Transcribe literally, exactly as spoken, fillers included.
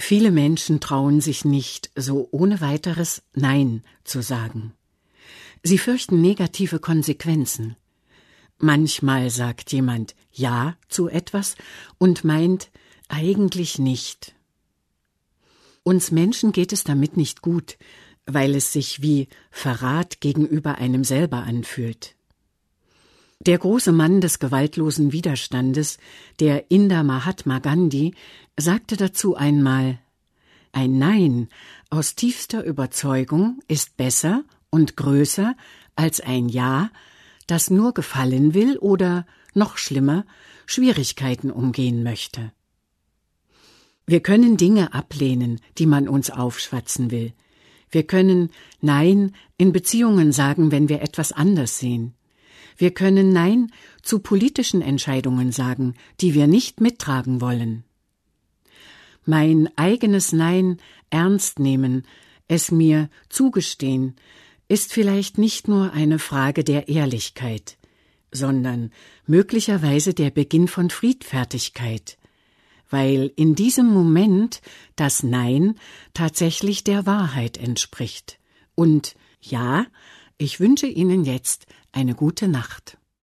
Viele Menschen trauen sich nicht, so ohne weiteres Nein zu sagen. Sie fürchten negative Konsequenzen. Manchmal sagt jemand Ja zu etwas und meint eigentlich nicht. Uns Menschen geht es damit nicht gut, weil es sich wie Verrat gegenüber einem selber anfühlt. Der große Mann des gewaltlosen Widerstandes, der Inder Mahatma Gandhi, sagte dazu einmal: Ein Nein aus tiefster Überzeugung ist besser und größer als ein Ja, das nur gefallen will oder, noch schlimmer, Schwierigkeiten umgehen möchte. Wir können Dinge ablehnen, die man uns aufschwatzen will. Wir können Nein in Beziehungen sagen, wenn wir etwas anders sehen. Wir können Nein zu politischen Entscheidungen sagen, die wir nicht mittragen wollen. Mein eigenes Nein ernst nehmen, es mir zugestehen, ist vielleicht nicht nur eine Frage der Ehrlichkeit, sondern möglicherweise der Beginn von Friedfertigkeit, weil in diesem Moment das Nein tatsächlich der Wahrheit entspricht. Und ja, ich wünsche Ihnen jetzt eine gute Nacht.